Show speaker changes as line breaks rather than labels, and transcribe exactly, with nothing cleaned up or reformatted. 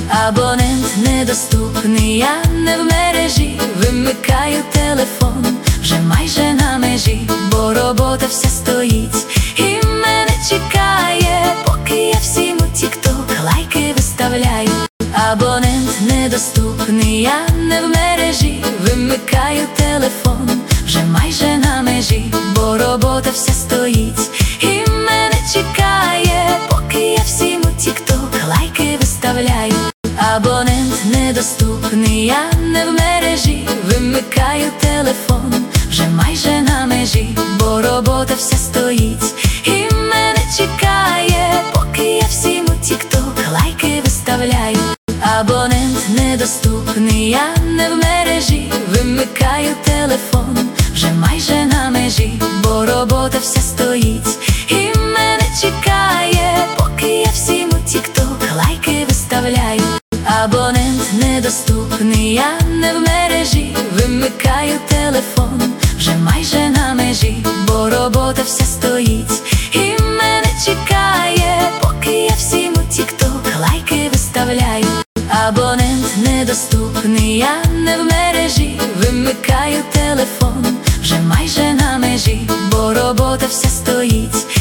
Абонент недоступний, я не в мережі. Вимикаю телефон, вже майже на межі, бо робота вся стоїть і мене чекає, поки я всім у тік-ток лайки виставляю. Абонент недоступний, я не в мережі. Вимикаю телефон, вже майже на межі, бо робота вся стоїть і мене чекає, поки я всім у тік-ток лайки виставляю. Абонент недоступний, я не в мережі. Вимикаю телефон, вже майже на межі, бо робота вся стоїть і мене чекає, поки я всім у тік-ток лайки виставляю. Абонент недоступний, я не в мережі. Вимикаю телефон, вже майже на межі, бо робота вся стоїть і мене чекає, поки я всім у тік-ток лайки виставляю. Абонент недоступний, я не в мережі. Вимикаю телефон, вже майже на межі, бо робота вся стоїть і мене чекає, поки я всім у тік-ток лайки виставляю. Абонент недоступний, я не в мережі. Вимикаю телефон, вже майже на межі, бо робота вся стоїть